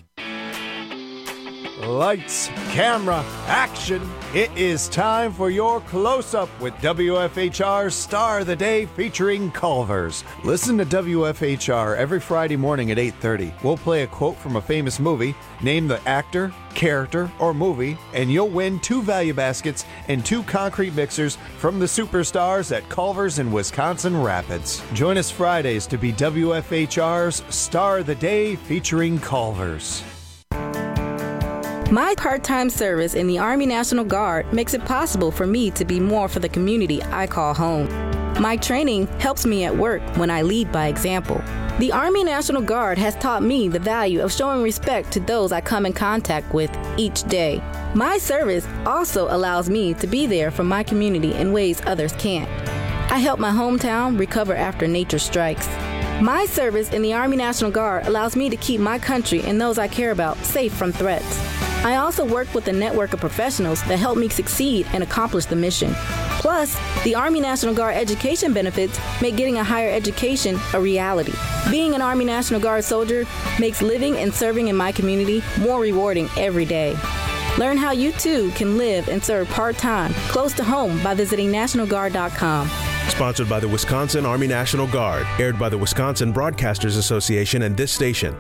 Lights, camera, action. It is time for your close-up with WFHR's Star of the Day featuring Culver's. Listen to WFHR every Friday morning at 8:30. We'll play a quote from a famous movie, name the actor, character, or movie, and you'll win 2 value baskets and 2 concrete mixers from the superstars at Culver's in Wisconsin Rapids. Join us Fridays to be WFHR's Star of the Day featuring Culver's. My part-time service in the Army National Guard makes it possible for me to be more for the community I call home. My training helps me at work when I lead by example. The Army National Guard has taught me the value of showing respect to those I come in contact with each day. My service also allows me to be there for my community in ways others can't. I help my hometown recover after nature strikes. My service in the Army National Guard allows me to keep my country and those I care about safe from threats. I also work with a network of professionals that help me succeed and accomplish the mission. Plus, the Army National Guard education benefits make getting a higher education a reality. Being an Army National Guard soldier makes living and serving in my community more rewarding every day. Learn how you too can live and serve part-time, close to home by visiting NationalGuard.com. Sponsored by the Wisconsin Army National Guard. Aired by the Wisconsin Broadcasters Association and this station.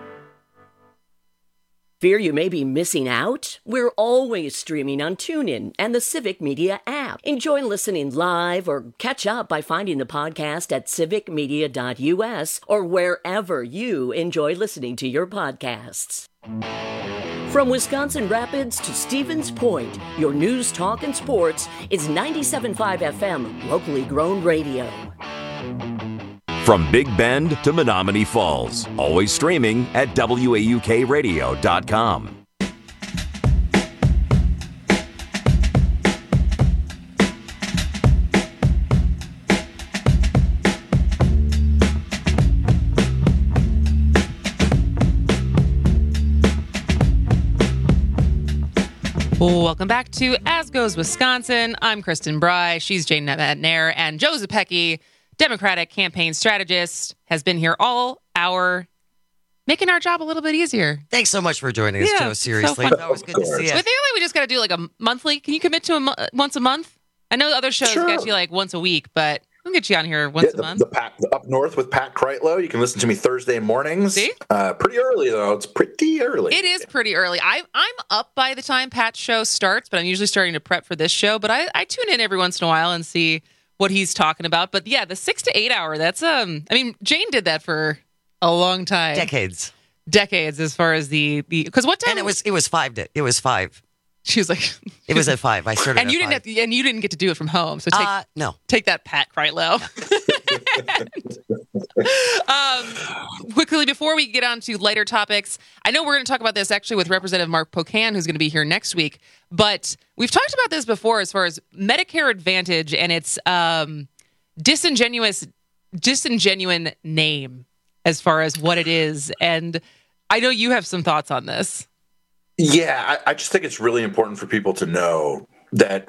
Fear you may be missing out? We're always streaming on TuneIn and the Civic Media app. Enjoy listening live or catch up by finding the podcast at civicmedia.us or wherever you enjoy listening to your podcasts. From Wisconsin Rapids to Stevens Point, your news, talk, and sports is 97.5 FM, locally grown radio. From Big Bend to Menominee Falls, always streaming at WAUKradio.com. Welcome back to As Goes Wisconsin. I'm Kristen Bry. She's Jane Nair, and Joe Zepecki, Democratic campaign strategist, has been here all hour, making our job a little bit easier. Thanks so much for joining us, Joe. Seriously, so that was good to see you. I think like we just got to do like a monthly. Can you commit to once a month? I know other shows get you like once a week, but we'll get you on here once a month. The Up North with Pat Kreitlow. You can listen to me Thursday mornings. See? Pretty early, though. It's pretty early. It is pretty early. I'm up by the time Pat's show starts, but I'm usually starting to prep for this show. But I tune in every once in a while and see what he's talking about. But yeah, the 6 to 8 hour, that's I mean, Jane did that for a long time. Decades as far as the because what time? And it was 5. It was 5. She was like, it was at 5. I started and you didn't 5. And you didn't get to do it from home. So take that, Pat Kreitlow. Quickly, before we get on to lighter topics, I know we're going to talk about this actually with Representative Mark Pocan, who's going to be here next week. But we've talked about this before as far as Medicare Advantage and its disingenuine name as far as what it is. And I know you have some thoughts on this. Yeah, I just think it's really important for people to know that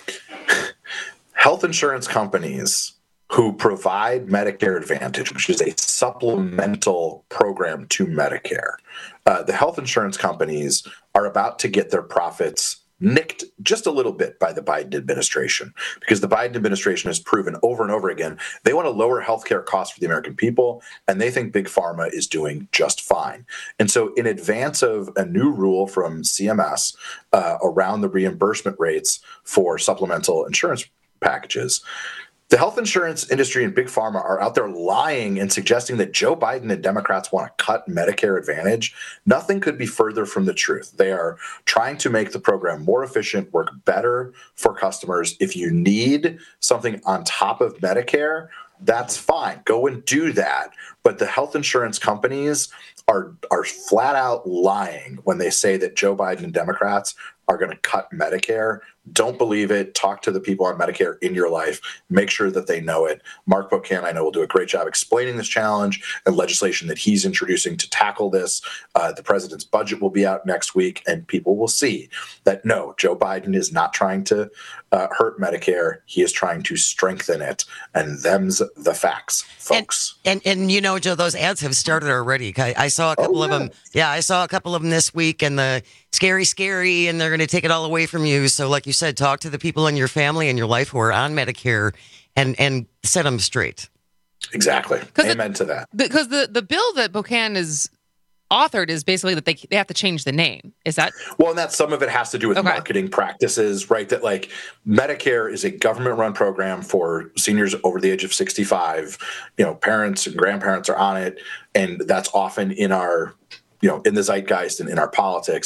health insurance companies who provide Medicare Advantage, which is a supplemental program to Medicare, the health insurance companies are about to get their profits nicked just a little bit by the Biden administration, because the Biden administration has proven over and over again they want to lower healthcare costs for the American people, and they think Big Pharma is doing just fine. And so in advance of a new rule from CMS around the reimbursement rates for supplemental insurance packages, the health insurance industry and Big Pharma are out there lying and suggesting that Joe Biden and Democrats want to cut Medicare Advantage. Nothing could be further from the truth. They are trying to make the program more efficient, work better for customers. If you need something on top of Medicare, that's fine. Go and do that. But the health insurance companies are flat out lying when they say that Joe Biden and Democrats are going to cut Medicare. Don't believe it. Talk to the people on Medicare in your life. Make sure that they know it. Mark Pocan, I know, will do a great job explaining this challenge and legislation that he's introducing to tackle this. The president's budget will be out next week, and people will see that, no, Joe Biden is not trying to hurt Medicare. He is trying to strengthen it, and them's the facts, folks. And you know, Joe, those ads have started already. I saw a couple of them. Yeah, I saw a couple of them this week, and the scary, and they're going to take it all away from you. So like you said, talk to the people in your family and your life who are on Medicare and set them straight. Exactly. Amen to that. Because the bill that Pocan is authored is basically that they have to change the name. Is that? Well, and that some of it has to do with marketing practices, right? That like Medicare is a government-run program for seniors over the age of 65. You know, parents and grandparents are on it, and that's often in our, in the zeitgeist and in our politics.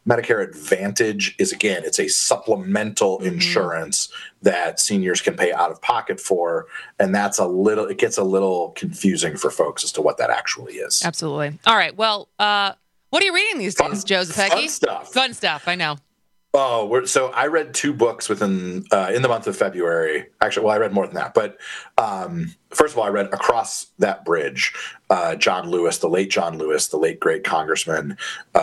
Medicare Advantage is, again, it's a supplemental insurance that seniors can pay out of pocket for. And it gets a little confusing for folks as to what that actually is. Absolutely. All right. Well, what are you reading these days, Joe Zepecki? Fun stuff. I know. Oh, so I read 2 books in the month of February. Actually, I read more than that. But first of all, I read Across That Bridge, John Lewis, the late great congressman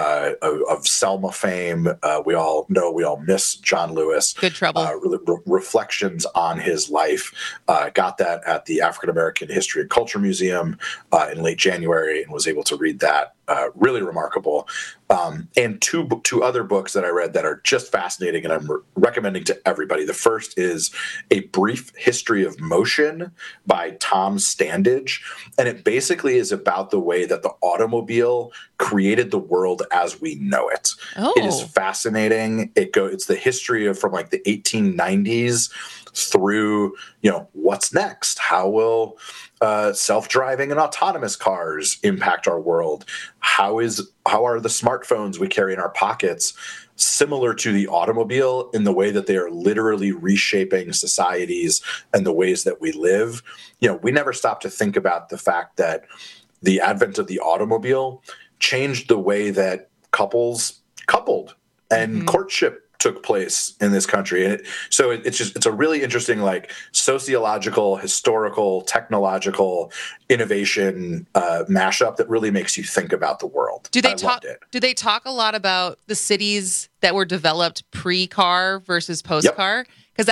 of Selma fame. We all miss John Lewis. Good trouble. Reflections on his life. Got that at the African American History and Culture Museum in late January and was able to read that. Really remarkable. And two other books that I read that are just fascinating and I'm recommending to everybody. The first is A Brief History of Motion by Tom Standage. And it basically is about the way that the automobile created the world as we know it. Oh. It is fascinating. It's the history from like the 1890s through, what's next? How will self-driving and autonomous cars impact our world? How are the smartphones we carry in our pockets similar to the automobile in the way that they are literally reshaping societies and the ways that we live? We never stop to think about the fact that the advent of the automobile changed the way that couples coupled and courtship took place in this country. And it's a really interesting, sociological, historical, technological innovation mashup that really makes you think about the world. Do they talk a lot about the cities that were developed pre-car versus post-car? Because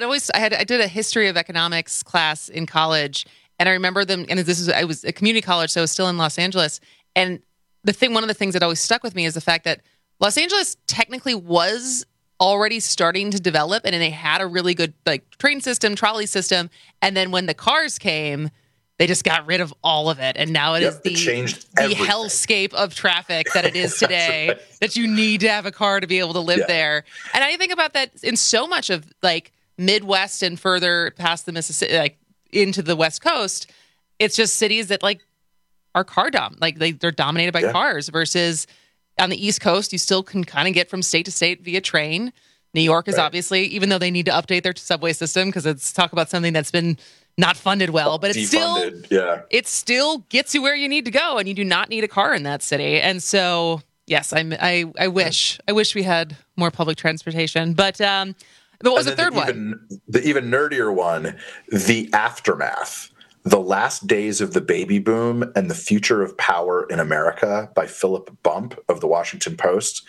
I did a history of economics class in college, and I remember them, and I was at community college, so I was still in Los Angeles. And one of the things that always stuck with me is the fact that Los Angeles technically was already starting to develop, and they had a really good train system, trolley system. And then when the cars came, they just got rid of all of it. And now it is the hellscape of traffic that it is today, that you need to have a car to be able to live there. And I think about that in so much of Midwest and further past the Mississippi, into the West Coast. It's just cities that are car they're dominated by cars versus on the East Coast, you still can kind of get from state to state via train. New York is obviously, even though they need to update their subway system because it's talk about something that's been not funded well, but it still gets you where you need to go, and you do not need a car in that city. And so, yes, I wish we had more public transportation. But what was the third one? The even nerdier one, The Aftermath. The Last Days of the Baby Boom and the Future of Power in America by Philip Bump of the Washington Post.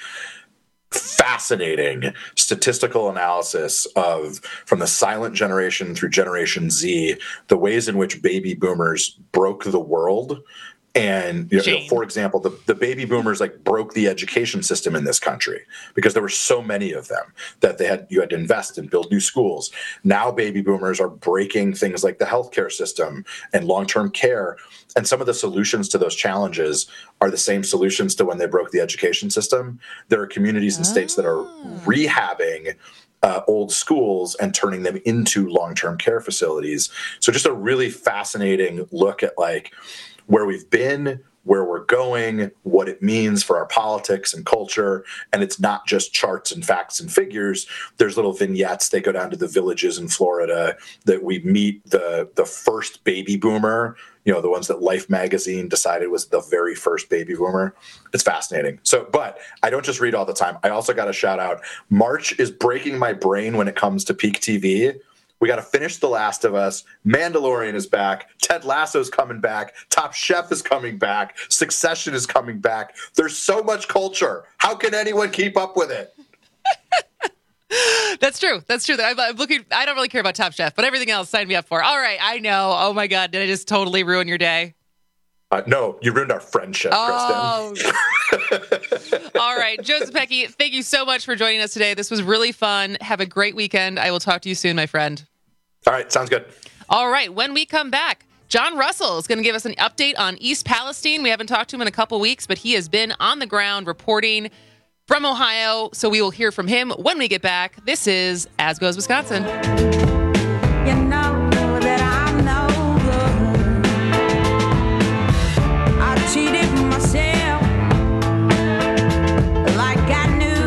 Fascinating statistical analysis from the silent generation through Generation Z, the ways in which baby boomers broke the world. And for example, the baby boomers broke the education system in this country because there were so many of them that you had to invest and build new schools. Now baby boomers are breaking things like the healthcare system and long-term care. And some of the solutions to those challenges are the same solutions to when they broke the education system. There are communities and states that are rehabbing old schools and turning them into long-term care facilities. So just a really fascinating look at where we've been, where we're going, what it means for our politics and culture. And it's not just charts and facts and figures. There's little vignettes. They go down to the villages in Florida that we meet the first baby boomer, the ones that Life magazine decided was the very first baby boomer. It's fascinating. But I don't just read all the time. I also got to shout out, March is breaking my brain when it comes to peak TV. We got to finish The Last of Us. Mandalorian is back. Ted Lasso's coming back. Top Chef is coming back. Succession is coming back. There's so much culture. How can anyone keep up with it? That's true. I'm looking. I don't really care about Top Chef, but everything else, sign me up for. All right, I know. Oh my God, did I just totally ruin your day? No, you ruined our friendship, Kristen. All right, Joe Zepecki, thank you so much for joining us today. This was really fun. Have a great weekend. I will talk to you soon, my friend. All right, sounds good. All right, when we come back, John Russell is going to give us an update on East Palestine. We haven't talked to him in a couple weeks, but he has been on the ground reporting from Ohio, so we will hear from him when we get back. This is As Goes Wisconsin. You know that I'm no good. I cheated myself like I knew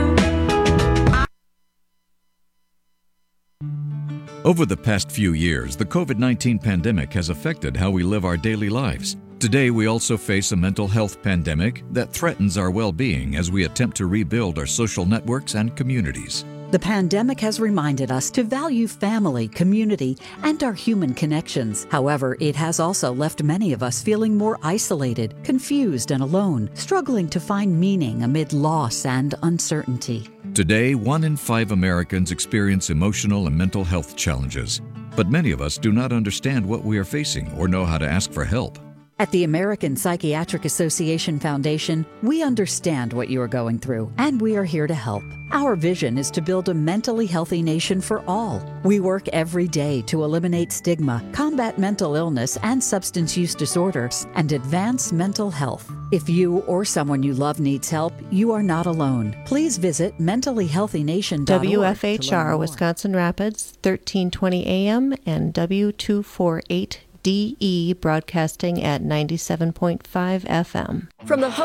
Over the past few years, the COVID-19 pandemic has affected how we live our daily lives. Today, we also face a mental health pandemic that threatens our well-being as we attempt to rebuild our social networks and communities. The pandemic has reminded us to value family, community, and our human connections. However, it has also left many of us feeling more isolated, confused, and alone, struggling to find meaning amid loss and uncertainty. Today, 1 in 5 Americans experience emotional and mental health challenges, but many of us do not understand what we are facing or know how to ask for help. At the American Psychiatric Association Foundation, we understand what you are going through, and we are here to help. Our vision is to build a mentally healthy nation for all. We work every day to eliminate stigma, combat mental illness and substance use disorders, and advance mental health. If you or someone you love needs help, you are not alone. Please visit mentallyhealthynation.org. WFHR Wisconsin Rapids, 1320 AM and W248DE broadcasting at 97.5 FM. From the